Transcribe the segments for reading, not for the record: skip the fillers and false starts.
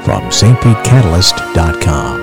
from stpetecatalyst.com.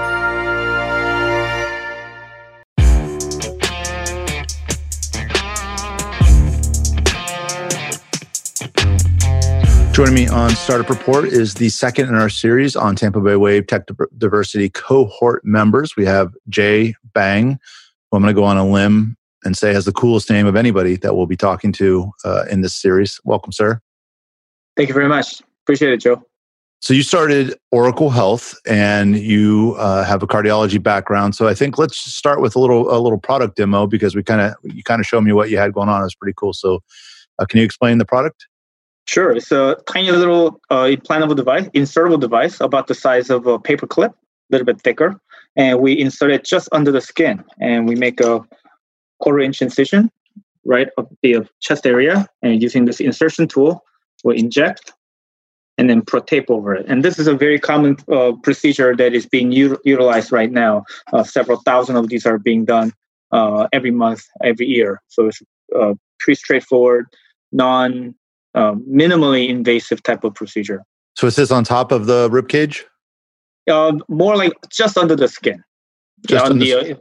Joining me on Startup Report is the second in our series on Tampa Bay Wave Tech Diversity cohort members. We have Jay Bang, who I'm going to go on a limb and say has the coolest name of anybody that we'll be talking to in this series. Welcome, sir. Thank you very much. Appreciate it, Joe. So you started Oracle Health, and you have a cardiology background. So I think let's start with a little product demo, because you kind of showed me what you had going on. It was pretty cool. So can you explain the product? Sure. It's a tiny little implantable device, insertable device, about the size of a paper clip, a little bit thicker. And we insert it just under the skin. And we make a 1/4-inch incision right up the chest area. And using this insertion tool, we inject and then put tape over it. And this is a very common procedure that is being utilized right now. Several thousand of these are being done every month, every year. So it's pretty straightforward, minimally invasive type of procedure. So it sits on top of the rib cage? More like just under the skin. Under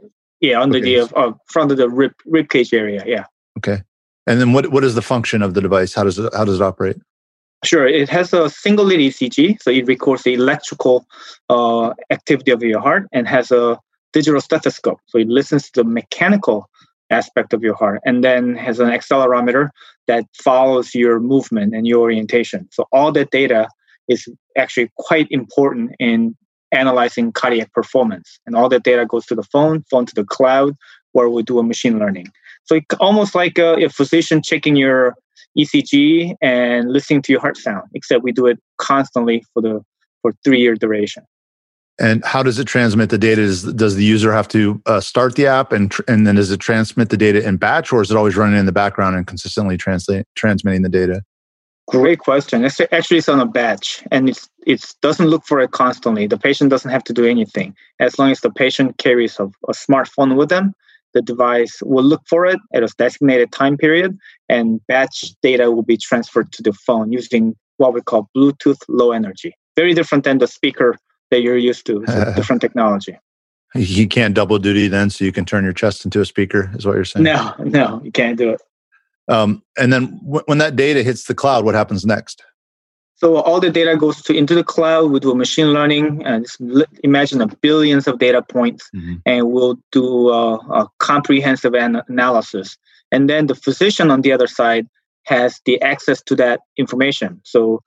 the front of the rib cage area. Yeah. Okay. And then what is the function of the device? How does it operate? Sure. It has a single lead ECG, so it records the electrical activity of your heart, and has a digital stethoscope, so it listens to the mechanical aspect of your heart, and then has an accelerometer that follows your movement and your orientation. So all that data is actually quite important in analyzing cardiac performance. And all that data goes to the phone to the cloud, where we do a machine learning. So it's almost like a physician checking your ECG and listening to your heart sound, except we do it constantly for 3-year duration. And how does it transmit the data? Does the user have to start the app and then does it transmit the data in batch, or is it always running in the background and consistently transmitting the data? Great question. It's on a batch, and it doesn't look for it constantly. The patient doesn't have to do anything. As long as the patient carries a smartphone with them, the device will look for it at a designated time period, and batch data will be transferred to the phone using what we call Bluetooth Low Energy. Very different than the speaker that you're used to. It's a different technology. You can't double duty then, so you can turn your chest into a speaker, is what you're saying? No, you can't do it. And then when that data hits the cloud, what happens next? So all the data goes into the cloud. We do a machine learning, and imagine billions of data points, and we'll do a comprehensive analysis. And then the physician on the other side has the access to that information. So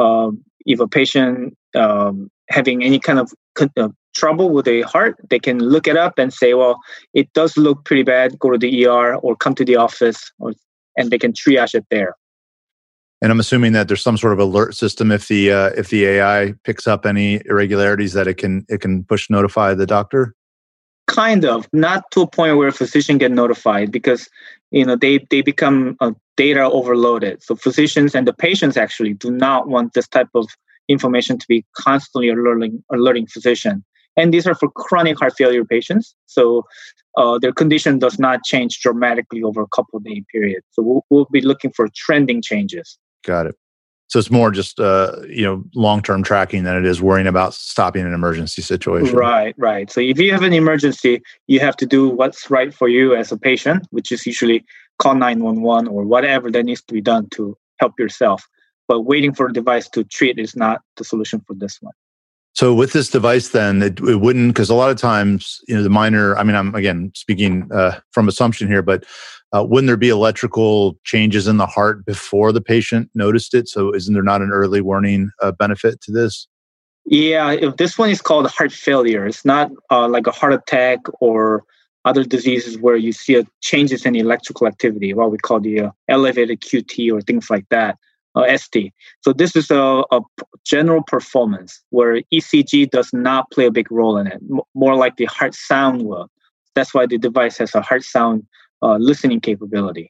if a patient having any kind of trouble with the heart, they can look it up and say, well, it does look pretty bad, go to the ER or come to the office, and they can triage it there. And I'm assuming that there's some sort of alert system if the AI picks up any irregularities that it can push notify the doctor? Kind of, not to a point where a physician get notified, because they become data overloaded. So physicians and the patients actually do not want this type of information to be constantly alerting physician. And these are for chronic heart failure patients. So their condition does not change dramatically over a couple of day period. So we'll be looking for trending changes. Got it. So it's more just long-term tracking than it is worrying about stopping an emergency situation. Right. So if you have an emergency, you have to do what's right for you as a patient, which is usually call 911 or whatever that needs to be done to help yourself. But waiting for a device to treat is not the solution for this one. So with this device, then it wouldn't, because a lot of times, the minor. I mean, I'm again speaking from assumption here, but wouldn't there be electrical changes in the heart before the patient noticed it? So isn't there not an early warning benefit to this? Yeah, if this one is called heart failure. It's not like a heart attack or other diseases where you see changes in electrical activity, what we call the elevated QT or things like that. ST. So this is a general performance where ECG does not play a big role in it, more like the heart sound will. That's why the device has a heart sound listening capability.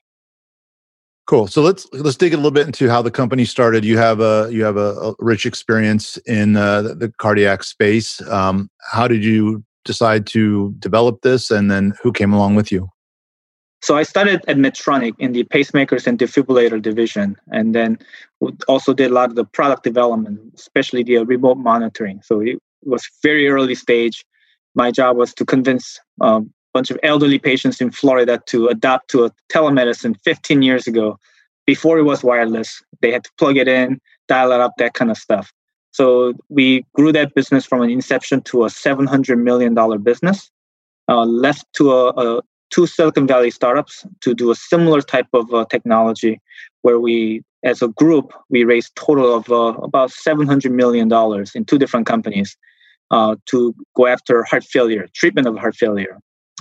Cool. So let's dig a little bit into how the company started. You have a rich experience in the cardiac space. How did you decide to develop this, and then who came along with you? So I started at Medtronic in the pacemakers and defibrillator division, and then also did a lot of the product development, especially the remote monitoring. So it was very early stage. My job was to convince a bunch of elderly patients in Florida to adapt to a telemedicine 15 years ago. Before it was wireless, they had to plug it in, dial it up, that kind of stuff. So we grew that business from an inception to a $700 million business, left to two Silicon Valley startups to do a similar type of technology where we, as a group, we raised total of about $700 million in two different companies to go after heart failure, treatment of heart failure.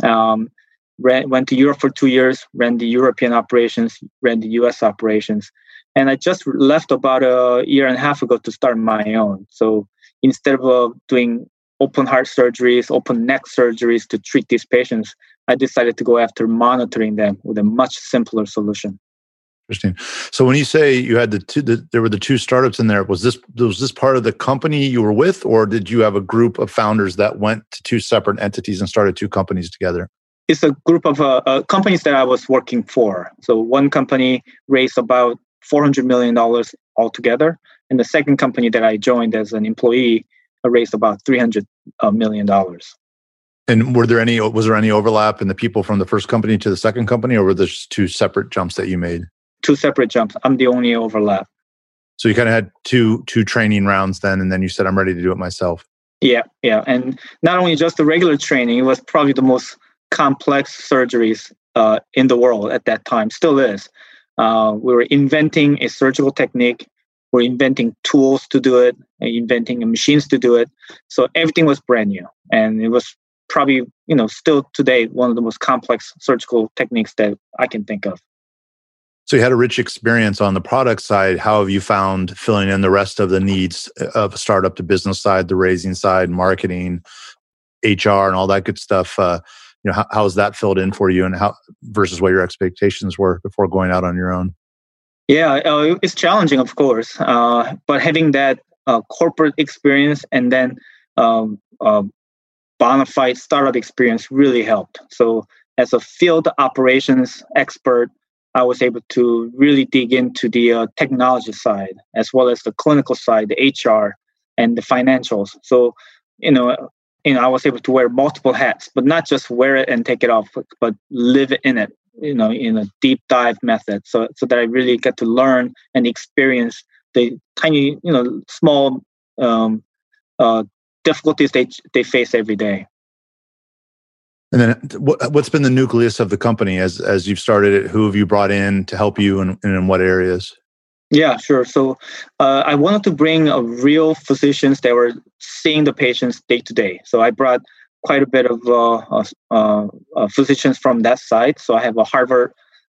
Went to Europe for 2 years, ran the European operations, ran the US operations. And I just left about a year and a half ago to start my own. So instead of doing open heart surgeries, open neck surgeries to treat these patients, I decided to go after monitoring them with a much simpler solution. Interesting. So when you say you had there were the two startups in there, was this part of the company you were with, or did you have a group of founders that went to two separate entities and started two companies together? It's a group of companies that I was working for. So one company raised about $400 million altogether, and the second company that I joined as an employee raised about $300 million. And was there any overlap in the people from the first company to the second company, or were there just two separate jumps that you made? Two separate jumps. I'm the only overlap. So you kind of had two training rounds then, and then you said, I'm ready to do it myself. Yeah. And not only just the regular training, it was probably the most complex surgeries in the world at that time, still is. We were inventing a surgical technique. We're inventing tools to do it, inventing machines to do it. So everything was brand new. And it was probably, still today, one of the most complex surgical techniques that I can think of. So you had a rich experience on the product side. How have you found filling in the rest of the needs of a startup to business side, the raising side, marketing, HR, and all that good stuff? How has that filled in for you, and how versus what your expectations were before going out on your own? Yeah, it's challenging, of course, but having that corporate experience and then bona fide startup experience really helped. So as a field operations expert, I was able to really dig into the technology side as well as the clinical side, the HR, and the financials. So, I was able to wear multiple hats, but not just wear it and take it off, but live in it, in a deep dive method. So that I really get to learn and experience the tiny, small difficulties they face every day. And then what's been the nucleus of the company as you've started it? Who have you brought in to help you and in what areas? Yeah, sure. So I wanted to bring real physicians that were seeing the patients day to day. So I brought quite a bit of physicians from that side. So I have a Harvard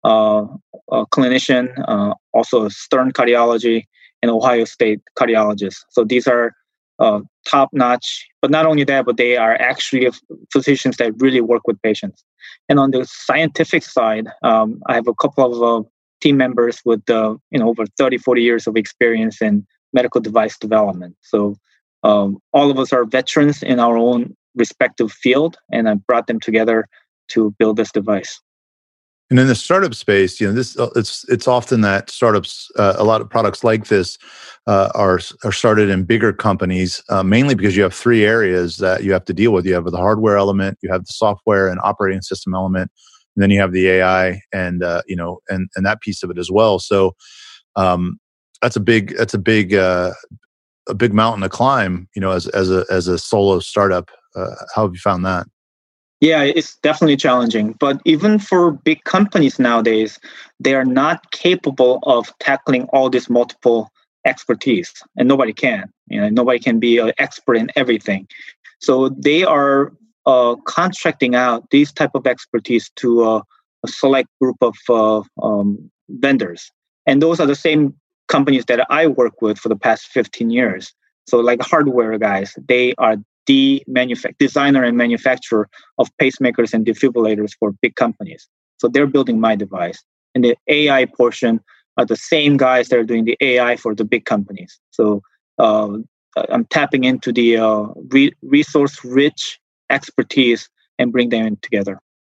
clinician, also a Stern cardiology, and Ohio State cardiologist. So these are top-notch, but not only that, but they are actually physicians that really work with patients. And on the scientific side, I have a couple of team members with over 30, 40 years of experience in medical device development. So all of us are veterans in our own respective field, and I brought them together to build this device. And in the startup space, it's often that startups, a lot of products like this are started in bigger companies, mainly because you have three areas that you have to deal with. You have the hardware element, you have the software and operating system element, and then you have the AI and that piece of it as well. So that's a big mountain to climb. As a solo startup, how have you found that? Yeah, it's definitely challenging. But even for big companies nowadays, they are not capable of tackling all this multiple expertise, and nobody can. Nobody can be an expert in everything. So they are contracting out these type of expertise to a select group of vendors, and those are the same companies that I work with for the past 15 years. So, like hardware guys, they are the designer and manufacturer of pacemakers and defibrillators for big companies. So they're building my device. And the AI portion are the same guys that are doing the AI for the big companies. So I'm tapping into the resource-rich expertise and bring them in together.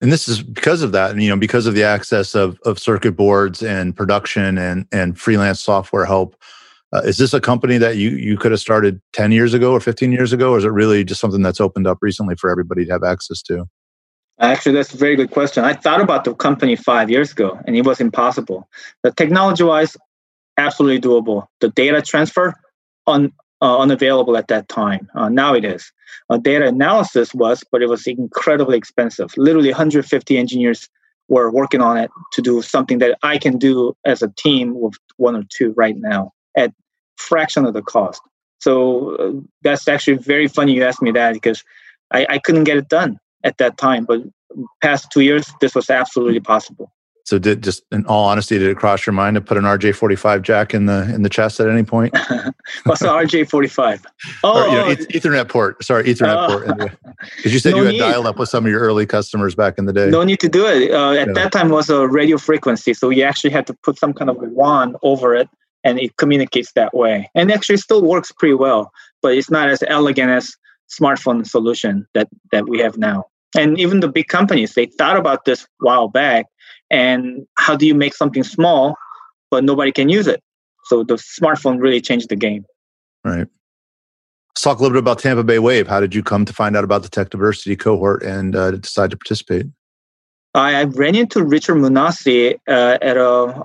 And this is because of that, and because of the access of circuit boards and production and freelance software help. Is this a company that you could have started 10 years ago or 15 years ago, or is it really just something that's opened up recently for everybody to have access to? Actually, that's a very good question. I thought about the company 5 years ago, and it was impossible. The technology-wise, absolutely doable. The data transfer, unavailable at that time. Now it is. Data analysis was, but it was incredibly expensive. Literally 150 engineers were working on it to do something that I can do as a team with one or two right now at fraction of the cost. So that's actually very funny you asked me that, because I couldn't get it done at that time. But past 2 years, this was absolutely possible. So in all honesty, did it cross your mind to put an RJ45 jack in the chest at any point? What's the RJ45? Ethernet port. Sorry, Ethernet port. Because you said you had dial-up with some of your early customers back in the day. No need to do it. At that time, it was a radio frequency. So you actually had to put some kind of wand over it, and it communicates that way. And actually still works pretty well, but it's not as elegant as smartphone solution that we have now. And even the big companies, they thought about this a while back. And how do you make something small, but nobody can use it? So the smartphone really changed the game. Right. Let's talk a little bit about Tampa Bay Wave. How did you come to find out about the Tech Diversity cohort and decide to participate? I ran into Richard Munassi at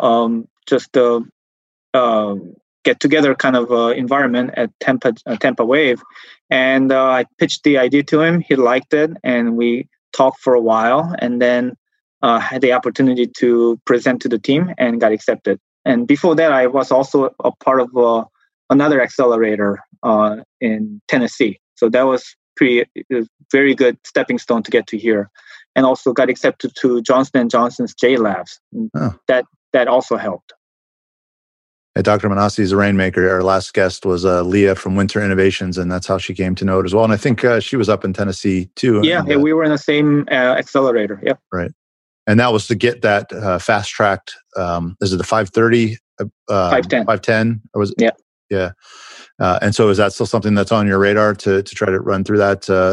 a get-together kind of environment at Tampa Wave. And I pitched the idea to him. He liked it, and we talked for a while. And then had the opportunity to present to the team and got accepted. And before that, I was also a part of another accelerator in Tennessee. So that was very good stepping stone to get to here. And also got accepted to Johnson & Johnson's J Labs. Oh. That also helped. Hey, Dr. Munassi is a rainmaker. Our last guest was Leah from Winter Innovations, and that's how she came to know it as well. And I think she was up in Tennessee too. Yeah, we were in the same accelerator. Yep. Right. And that was to get that fast-tracked, is it the 530? 510. 510? Or was it? Yeah. Yeah. And so is that still something that's on your radar to try to run through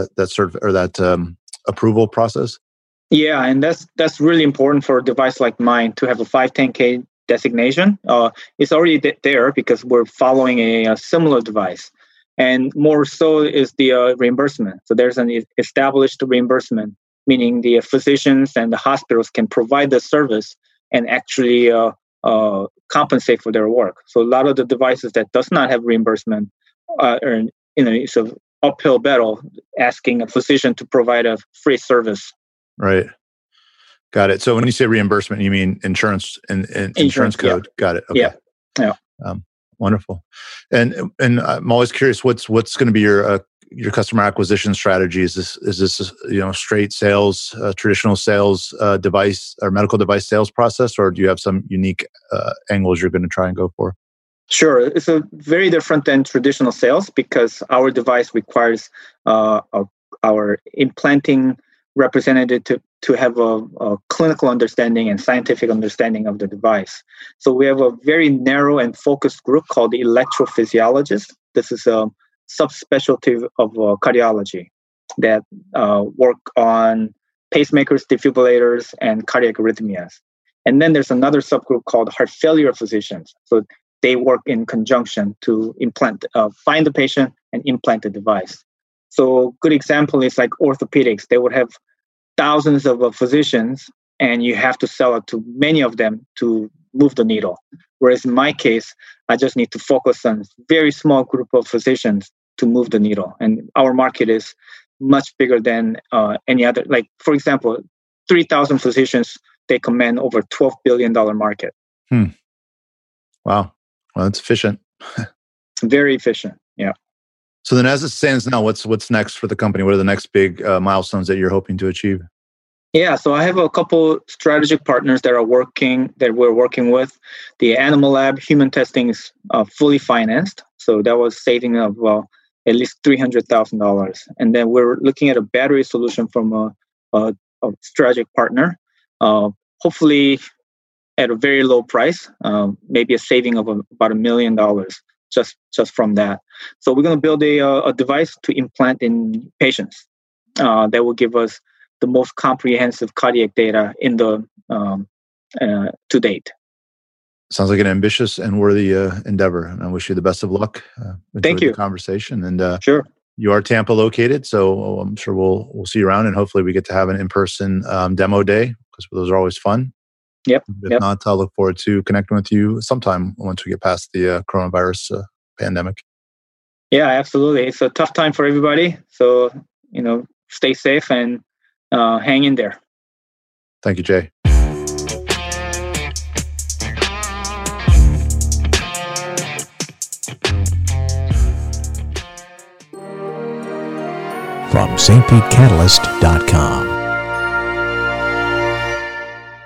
that approval process? Yeah, and that's really important for a device like mine to have a 510K designation. It's already there because we're following a similar device. And more so is the reimbursement. So there's an established reimbursement, meaning the physicians and the hospitals can provide the service and actually compensate for their work. So a lot of the devices that does not have reimbursement it's an uphill battle asking a physician to provide a free service. Right. Got it. So when you say reimbursement, you mean insurance and insurance code? Yeah. Got it. Okay. Yeah. Wonderful. And I'm always curious, what's going to be your customer acquisition strategy? Is this straight sales, traditional sales device or medical device sales process, or do you have some unique angles you're going to try and go for? Sure. It's a very different than traditional sales because our device requires our implanting representative to have a clinical understanding and scientific understanding of the device. So we have a very narrow and focused group called the electrophysiologists. This is a subspecialty of cardiology that work on pacemakers, defibrillators, and cardiac arrhythmias. And then there's another subgroup called heart failure physicians. So they work in conjunction to find the patient and implant the device. So a good example is like orthopedics. They would have thousands of physicians, and you have to sell it to many of them to move the needle. Whereas in my case, I just need to focus on a very small group of physicians to move the needle. And our market is much bigger than any other. Like, for example, 3,000 physicians, they command over $12 billion market. Wow. Well, that's efficient. Very efficient. Yeah. So then as it stands now, what's next for the company? What are the next big milestones that you're hoping to achieve? Yeah, so I have a couple strategic partners that we're working with. The Animal Lab human testing is fully financed. So that was saving of at least $300,000. And then we're looking at a battery solution from a strategic partner, hopefully at a very low price, maybe a saving of about $1 million just from that. So we're going to build a device to implant in patients that will give us the most comprehensive cardiac data in the to date. Sounds like an ambitious and worthy endeavor. And I wish you the best of luck. Thank you. The conversation. And sure. You are Tampa located, so I'm sure we'll see you around, and hopefully we get to have an in-person demo day, because those are always fun. Yep. If not, I'll look forward to connecting with you sometime once we get past the coronavirus pandemic. Yeah, absolutely. It's a tough time for everybody. So, stay safe and hang in there. Thank you, Jay. From stpetecatalyst.com.